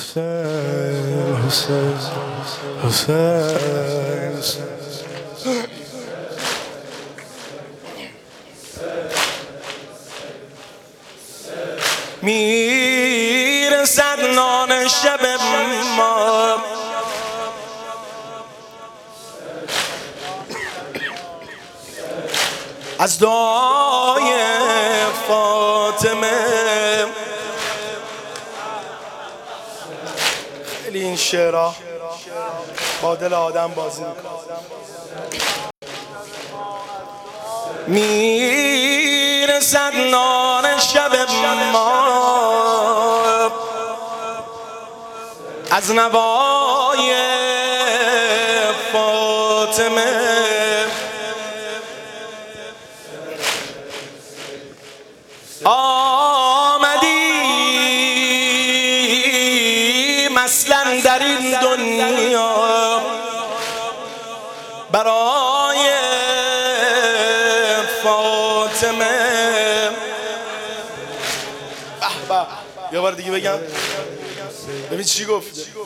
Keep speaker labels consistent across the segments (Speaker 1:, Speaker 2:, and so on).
Speaker 1: حسین حسین حسین میرسد نان شب ما از دعای فاطمه. خیلی این شعرها با دل آدم بازی میکنه. میرسد نان شب ما از نوای فاطمه. آمدی مثلا در این دنیا برای فاطمه. به یه بار دیگه بگم ببین چی گفت.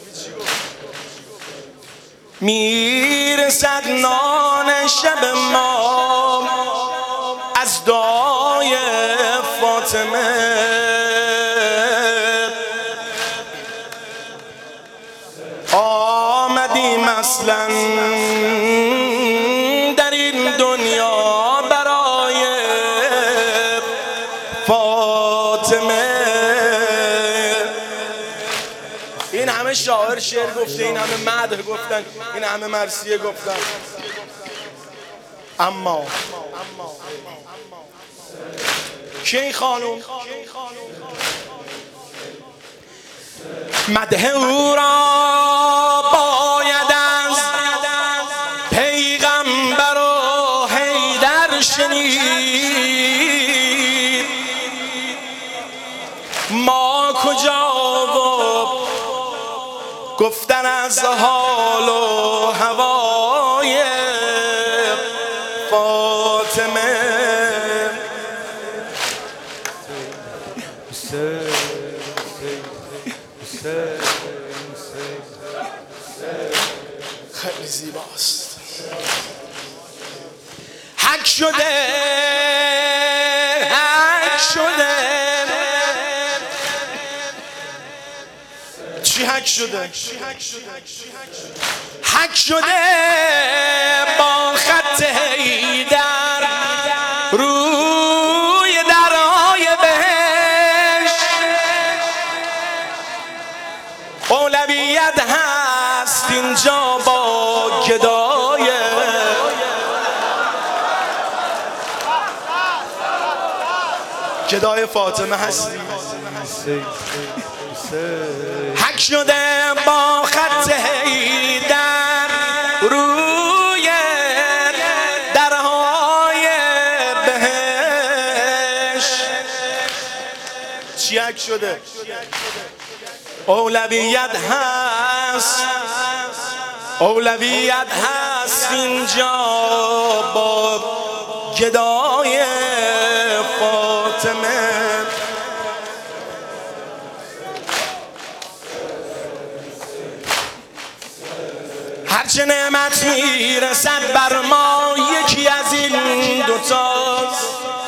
Speaker 1: میرسد نان شب ما از دعای فاطمه. آمدی مثلا در این دنیا برای فاطمه. این همه شاعر شعر گفته، این همه مدح گفتن، این همه مرثیه گفتن، اما کی خانوم مدح او را باید از پیغمبر و حیدر شنید. ما کجا و گفتن از حال و هوای فاطمه. خیلی زیباست. حک شده حک شده. چی حک شده؟ حک شده با خط حیدر روی درهای بهشت. اولویت هست اینجا با گدای گدای فاطمه هستی. حک شده با خط حیدر روی درهای بهشت. چی حک شده؟ اولویت هست اینجا با گدای فاطمه. هرچه نعمت میرسد بر ما یکی از این دوتاست.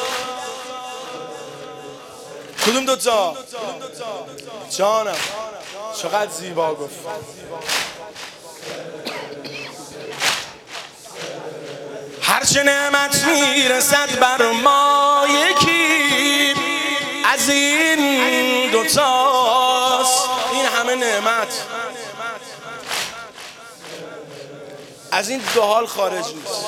Speaker 1: کدوم دوتا؟ جانم چقدر زیبا گفت. هرچه نعمت میرسد بر ما یکی از این دوتاست. این همه نعمت از این دو حال خارج نیست.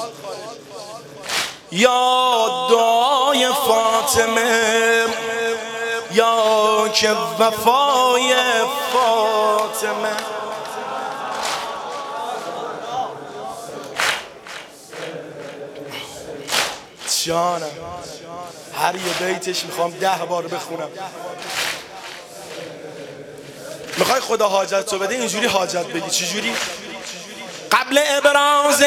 Speaker 1: یا دعای فاطمه یا که وفای فاطمه. جانم هر یه بیتش میخوام 10 بار بخونم. میخوای خدا حاجت تو بده اینجوری حاجت بگی. چجوری؟ قبل ابراز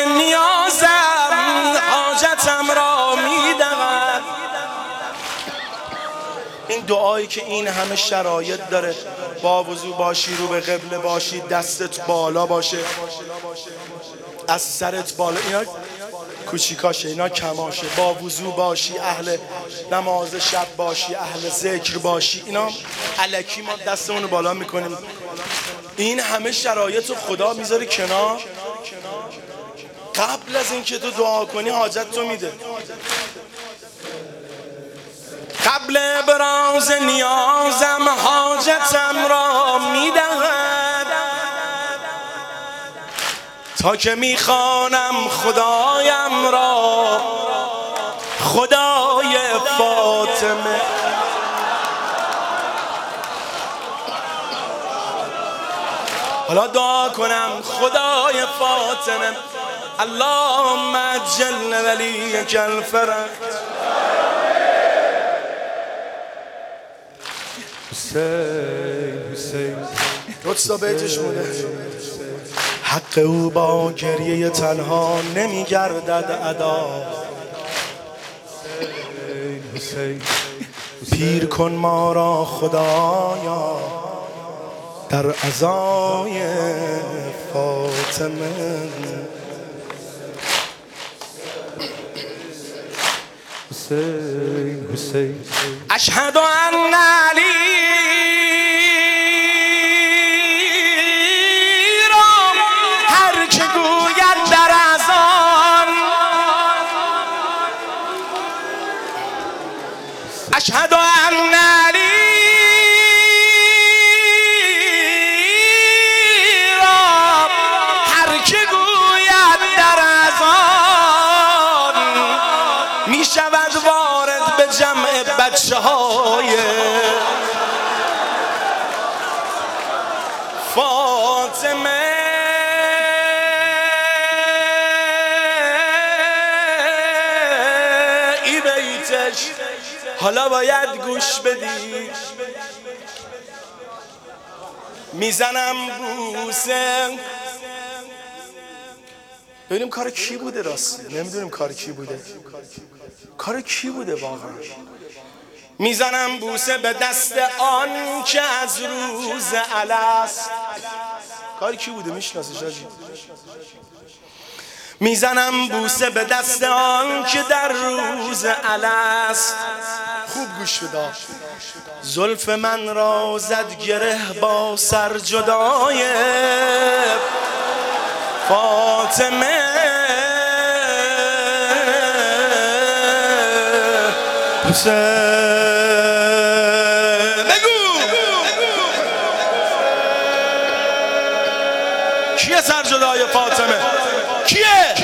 Speaker 1: نیازم حاجتم را میدهد. این دعایی که این همه شرایط داره، با وضو باشی، رو به قبله باشی، دستت بالا باشه، از سرت بالا، اینا کوچیکاشه، اینا کماشه. با وضو باشی، اهل نماز شب باشی، اهل ذکر باشی، اینا الکی ما دستمون رو بالا میکنیم. این همه شرایط رو خدا میذاره کنار، قبل از اینکه تو دعا کنی حاجت تو میده. قبل ابراز نیازم حاجتم را میدهد، تا که میخوانم خدایم را، خدای فاطمه. حالا دعا کنم خدای فاطمه. اللهم عجل ولیک الفرج. حسین رقصا بیتش موده. حق او با گریه تنها نمیگردد ادا. پیر کن ما را خدایا در عزای فاطمه. حسین اشهد ان علی را هر که گوید در اذان، اشهد ان علی را هر که گوید در اذان، می شود وارد به جمع بچه های فاطمه. ای بیتش حالا باید گوش بدی. میزنم بوسه. ببینیم کار کی بوده راستی، نمیدونیم کار کی بوده. کار کی بوده واقعا؟ میزنم بوسه به دست آن که از روز الست. کار کی بوده میشناسیش آجی؟ میزنم بوسه به دست آن که در روز الست. خوب گوش بده. زلف من را زد گره با سر جدای فاطمه. بگو کیه سر جدای فاطمه؟ کیه؟